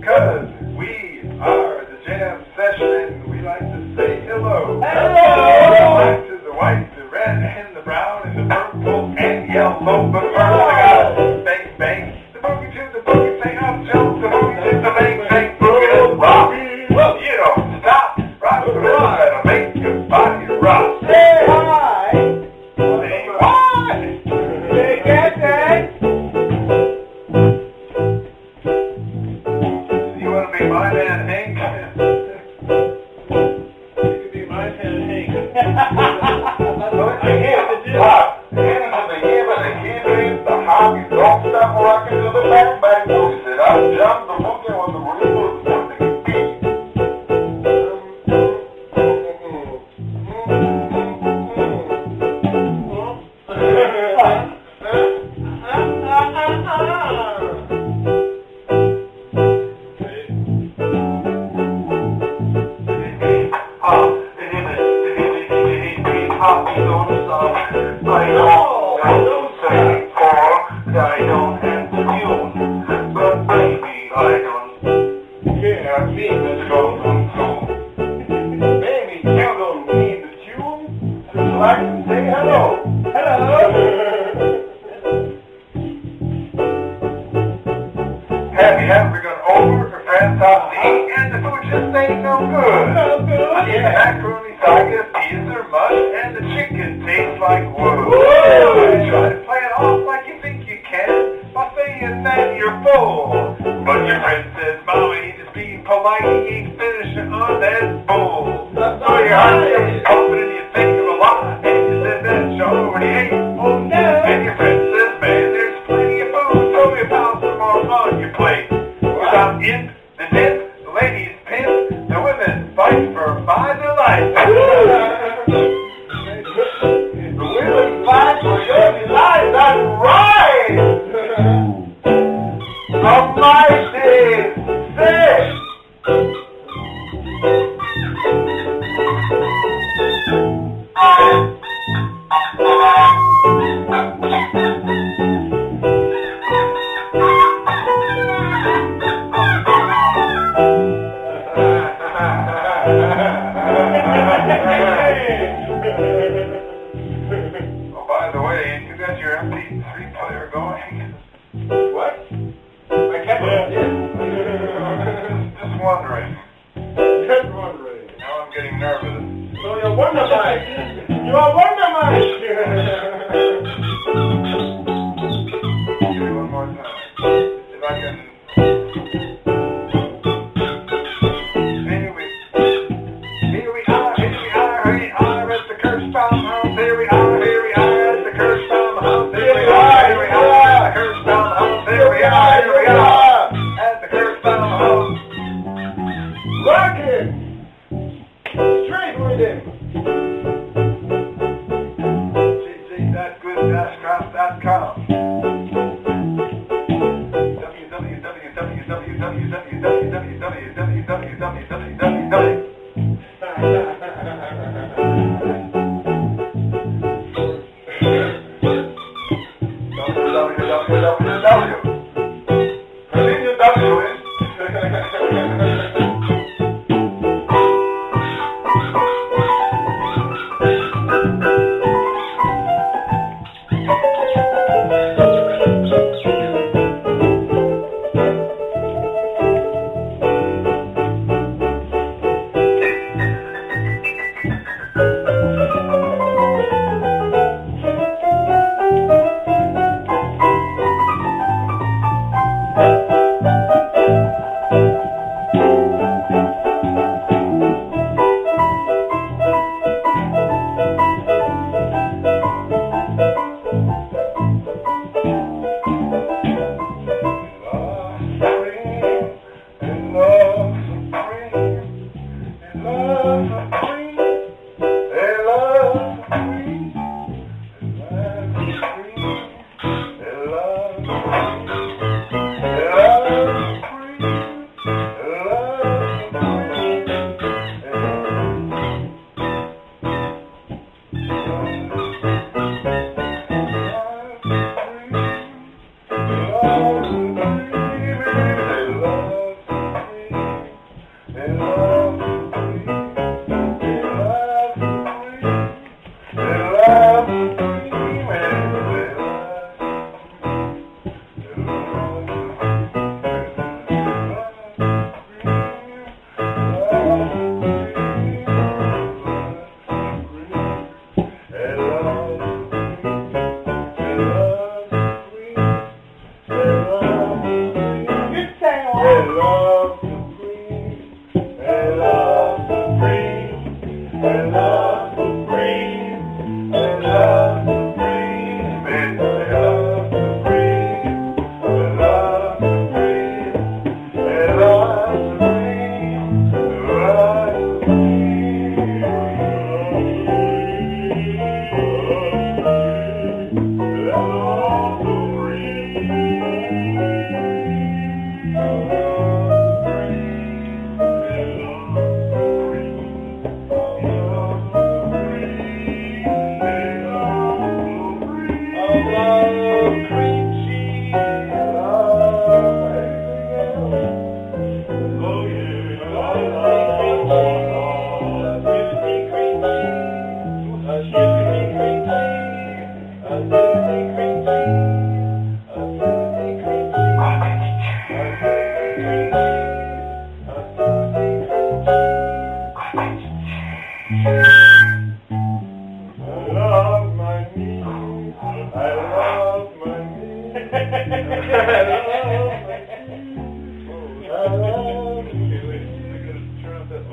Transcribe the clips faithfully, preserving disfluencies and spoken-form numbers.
because we are the jam session and we like to say hello. Hello! To the white, the red, and the brown, and the purple, and yellow. But first I gotta bang, bang. The boogie to the boogie, say up, jump, the boogie to the bang, bang, boogie to the rock. Well, you don't stop, rock the rhythm that'll make your body rock. Say hi! Say why? Say get that! You want to be my man, Hank? You can be my man, Hank. Look at him. Pop. Hands to the hip and the kidneys, the hobby. Don't stop rocking to the bang bang boogie. Sit up, jump the boogie on the rhythm of the beat. I know I don't say for I don't have the tune, but maybe I don't care. Me, let's go on tune. Maybe you don't need the tune. Just like to say hello. Hello! Have you ever gone over to Friend's house to eat and the food just ain't no good? No good? The macaroni saga, these are mush, and the chicken tastes like wood. Woo! You try to play it off like you think you can by saying that you're full. But your friend says, Mama, he's just being polite, he ain't finishing on that bull. So your heart gets pumping and you think of a lot, and you said that you already ate. Oh no! And your friend says, man, there's plenty of food, so you pound some more on your plate. Without it, the dip, the ladies pimp, the women fight for by their life. The women fight for your life, that's right! Almighty six! Oh, by the way, you got your M P three player going? What? I kept it. Just wondering. Just wondering. Now I'm getting nervous. So you're Wonder Mike. You are Wonder Mike. Give me one more time. If I can. Here we, here we are, here we are, here we are at the Kirschbaum house. Here we are, here we are at the Kirschbaum house. Here we are, here we are at the Kirschbaum house. Here we are, here we are at the Kirschbaum house. Rock it. Straight with him. G G dot good dash crop dot com.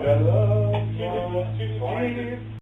The love you to give.